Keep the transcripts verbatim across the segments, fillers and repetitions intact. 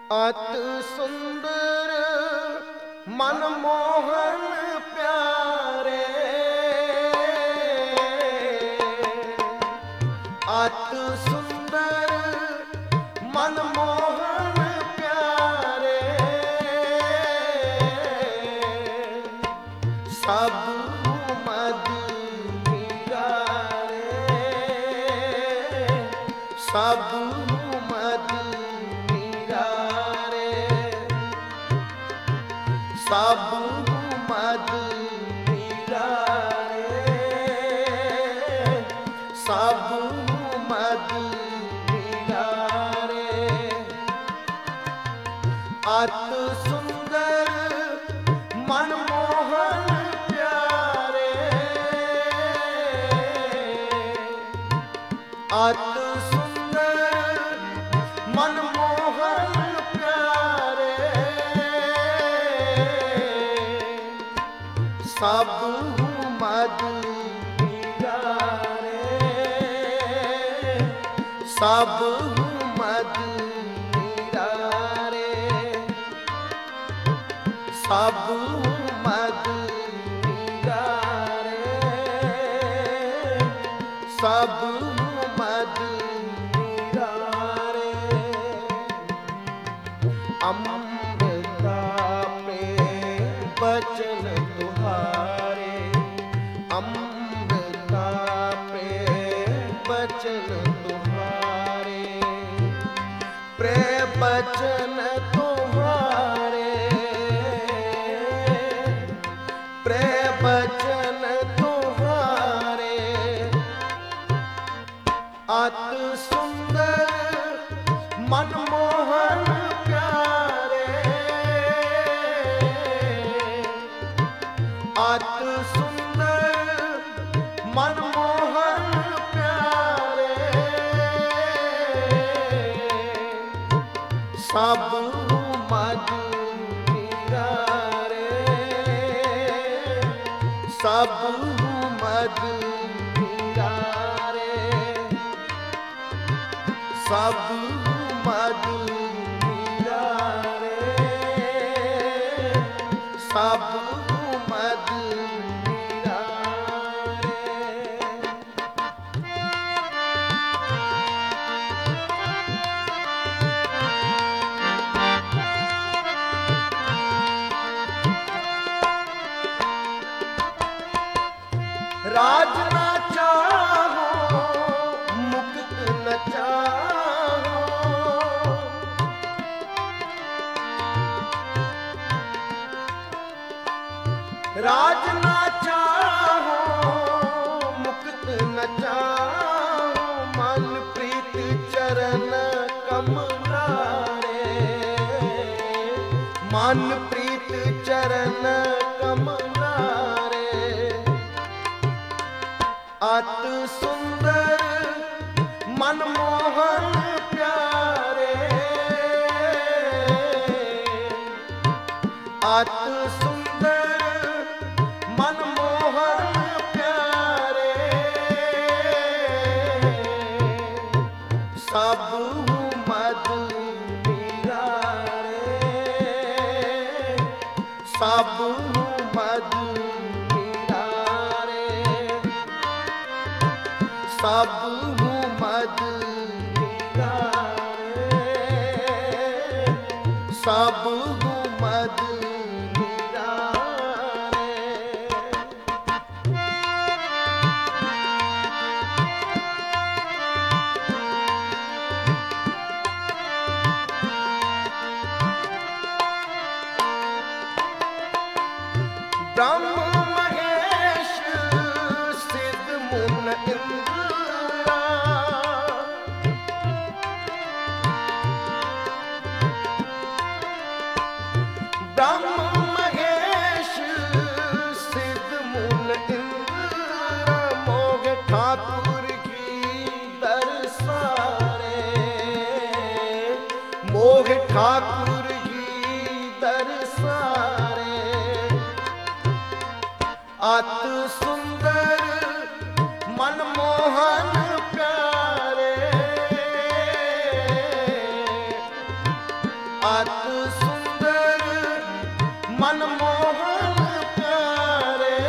अति सुंदर मनमोहन प्यारे, अति सुंदर मनमोहन प्यारे, सब मद मीरा रे, सब मद मीरा रे, सब मद मीरा रे, सब मद मीरा रे, अति सुंदर मनमोहन प्यारे, अति सुंदर मनमोहन प्यारे, सब मद मीरा रे, सब मद मीरा रे, सब मद मीरा रे, सब मद मीरा रे, अमृता प्रेम बचन तुम्हारे, अमृता प्रेम बचन तुम्हारे, प्रेम बचन तुम्हारे, प्रेम बचन तुम्हारे, अति सुंदर मनमोहन प्यारे, अति सुंदर मनमोहन प्यारे, सब मद मीरा रे, सब मद मीरा रे, सब मद मीरा रे, सब मद मीरा रे। राज न चाहो मुक्त न चाहो, राज न चाहो मुक्त न चाहो, मन प्रीत चरण कमला रे, मन प्रीत चरण कमला रे, अति सुंदर मनमोहन प्यारे, अति सुंदर मनमोहन प्यारे, सब मद मीरा रे, सब मद मीरा रे, सब मद मीरा रे, सब मद मीरा रे। ब्रह्म महेश सिद्ध मुन इंद्रा, ब्रह्म महेश सिद्ध मुन इंद्रा, मोह ठाकुर की दरसारे, मोह ठाकुर की दरसारे, अति सुंदर मनमोहन प्यारे, अति सुंदर मनमोहन प्यारे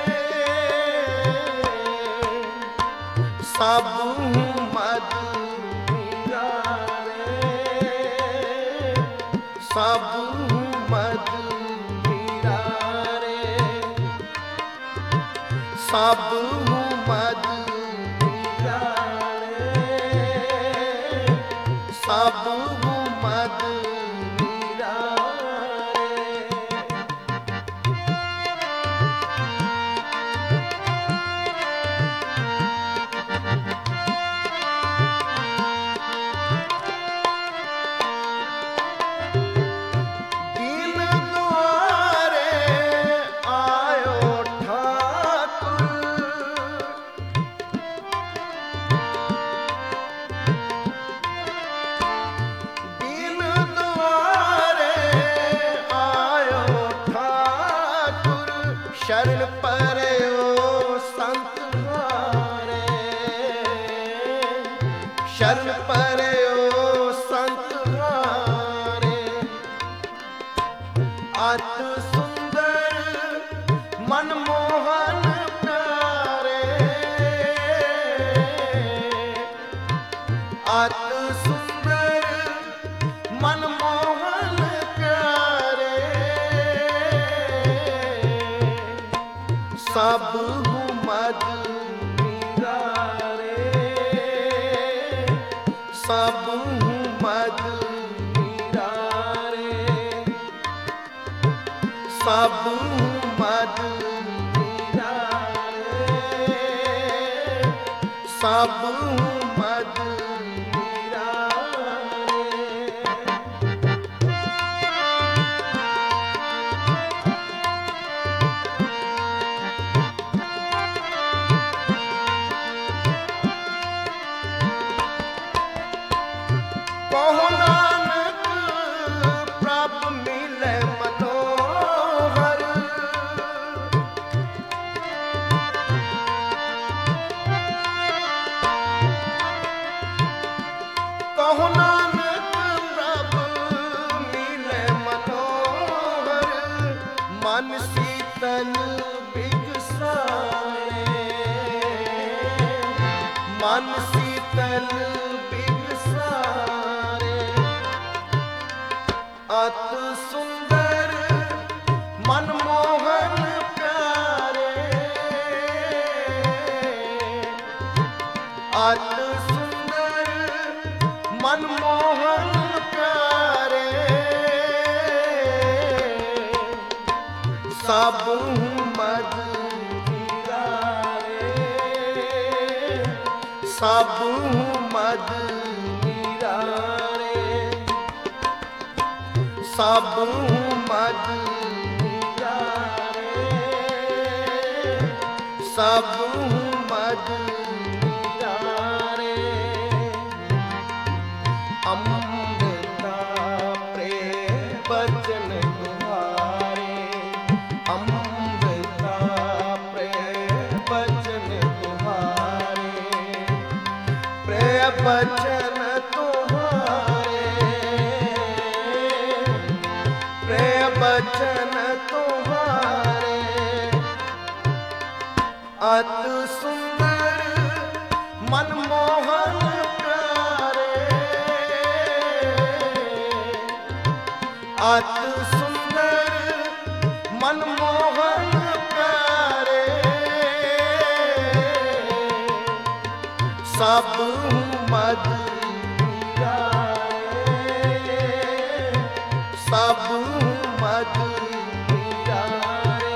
सबहु मद मीरारे सबहु मद मीरारे सबहु मद मीरारे सबहु मद शरण परे ओ संत हारे शरण परे ओ संत हारे अति सुंदर मनमोहन प्यारे अति सुंदर मनमोहन प्यारे सबहु मद मीरारे सबहु मद मीरारे सबहु मद मीरारे सबहु मद कहो नानक प्रभु मिले मनोहर कहो नानक प्रभु मिले मनोहर मन शीतल बिगसाए मन शीतल अति सुंदर मनमोहन प्यारे अति सुंदर मनमोहन प्यारे सबहु मद मीरारे सबहु मद मीरारे सबहु मद मीरारे सबहु मद मीरारे अमृता प्रेम बचन तुम्हारे अमृता प्रेम बचन तुम्हारे प्रेम बचन बचन तुम्हारे अति सुंदर मनमोहन प्यारे अति सुंदर मनमोहन प्यारे सबहु मद सबहु मद मीरारे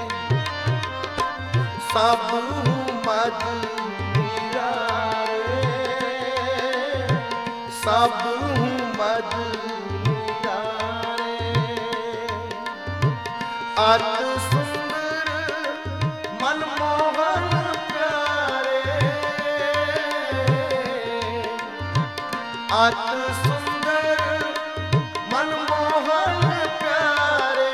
सबहु मद मीरारे सबहु मद मीरारे अति सुंदर मनमोहन प्यारे अति सुंदर मनमोहन प्यारे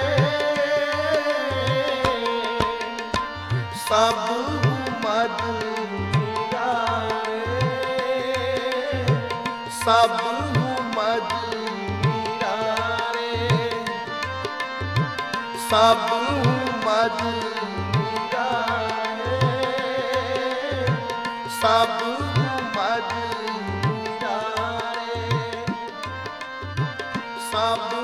सबहु मद मीरारे सबहु मद मीरारे सब मद निरारे सब मद निरारे सब